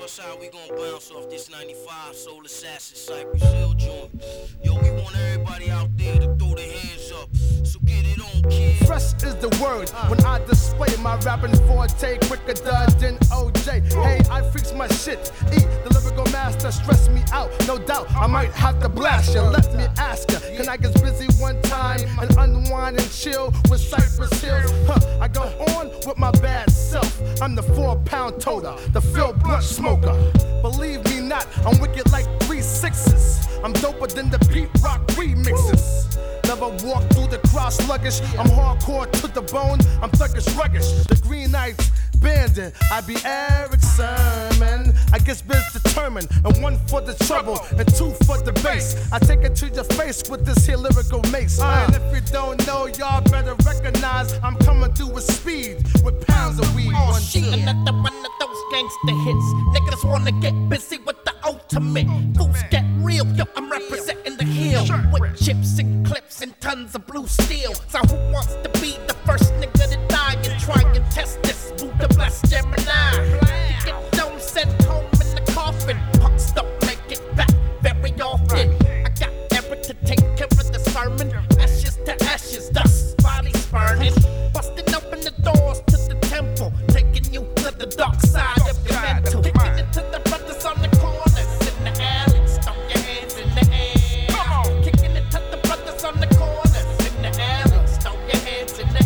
Southside, we gon' bounce off this 95 Soul Assassin Cypress Hill joint. Yo, we want everybody out there to throw their hands up. So get it on, kid. Fresh is the word when I display my rapping forte quicker than OJ. Hey, I fix my shit. The lyrical master stress me out. No doubt, I might have to blast you. Let me ask ya, can I get busy one time and unwind and chill with Cypress Hills? I go on with my bad self. I'm the 4-pound toter, the Phil Blunt smoker. Believe me not, I'm wicked like 3 6s. I'm doper than the Pete Rock remixes. Never walk through the crowd sluggish. I'm hardcore to the bone. I'm thuggish, ruggish. The Green Knights bandit. I be Eric Sermon. I guess biz determined. And 1 for the trouble and 2 for the bass. I take it to your face with this here lyrical mace. And if you don't know, y'all better recognize I'm coming through with speed with pounds of weed. Oh shit, another one of those gangster hits. Niggas wanna get busy with the ultimate. Fools get real, yo, I'm representing the hill. With chips and clips and tons of blue steel. So who wants to be the first nigga to die and try and test this? Buddha bless Gemini. You get dome sent home in the coffin. Punks don't make it back very often. I got Eric to take care of the sermon. Ashes to ashes, dust, bodies burning. Busting open the doors to the temple. Taking you to the dark side of your mental. Kicking it to the brothers on the corners. In the alleys, throw your hands in the air. Kicking it to the brothers on the corners. In the alleys, throw your hands in the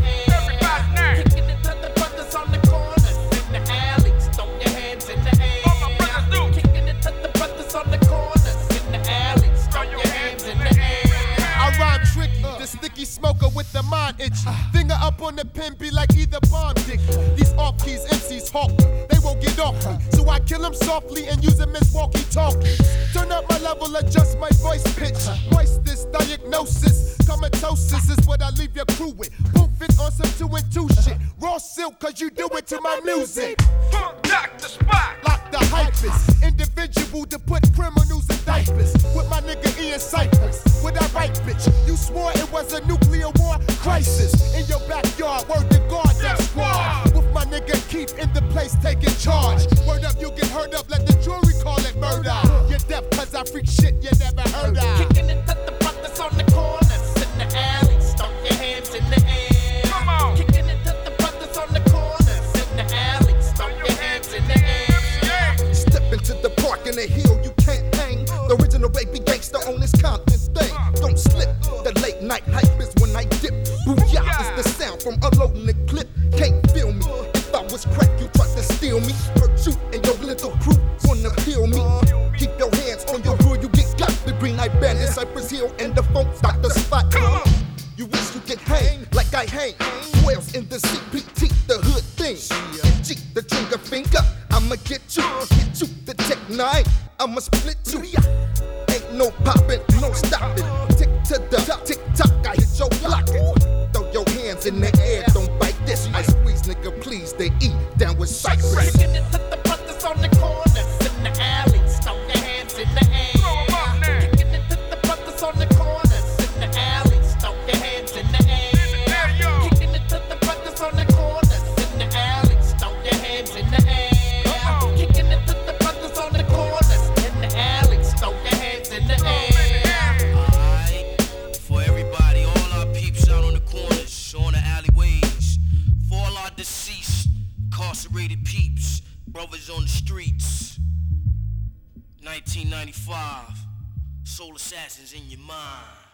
air. Kicking it to the brothers on the corners. In the alleys, throw your hands in the air. Kicking it to the brothers on the corners. In the alleys, throw your hands in the air. I rhyme tricky, the sticky smoker with the mind itchy. Finger up on the pen, be like either bomb dick. These off keys, MCs hawk me, they won't get off me. So I kill them softly and use them as walkie-talkies. Turn up my level, adjust my voice pitch. Moistness, diagnosis, comatosis is what I leave your crew with. Won't fit on some 2 and 2 shit. Raw silk, cause you do it to my music. Lock the spot. Lock the hypers, individual to put criminals in diapers. With my nigga Ian Cypress, with that right bitch. You swore it was a nuclear war crisis. In your backyard, word to God, that squad. With my nigga Keith in the place taking charge. Word up, you get heard up, let the jury call it murder. You're deaf cause I freak shit you never heard of. Kicking it to the brothers on the corners. In the alleys, throw your hands in the air. Come on. Kicking it to the brothers on the corners. In the alleys, throw your hands in the air. Step into the park in the hill, you can't hang. The original baby gangster on this Compton thing. Don't slip, the late night hype is when I dip. Booyah is the sound from unloading the clip. Can't feel me, if I was crack you tried to steal me. Hurt you and your little crew wanna kill me. Keep your hands on your hood, you get got. The Green Knight Bandit, Cypress Hill and the funk stop the spot. You wish you could hang like I hang. Whales in the CPT, the hood thing. G, the trigger finger, I'ma get you the Tech 9, I'ma split you. Ain't no poppin', no stopping. Tick to the top, tick tock, I hit your block. Throw your hands in the air, don't bite this. I squeeze, nigga, please. They eat down with Cypress. Kicking it to the brothers on the corners. In the alleys, throw your hands in the air. Kicking it to the brothers on the corners. In the alleys, throw your hands in the air. Kicking it to the brothers on the corners. In the alleys, throw your hands in the air. Kicking it to the brothers on the corners. In the alleys, throw your hands in the air. Alright, for everybody, all our peeps out on the corners, on the alleyways, for all our deceased, incarcerated peeps, brothers on the streets. 1995, Soul Assassins in your mind.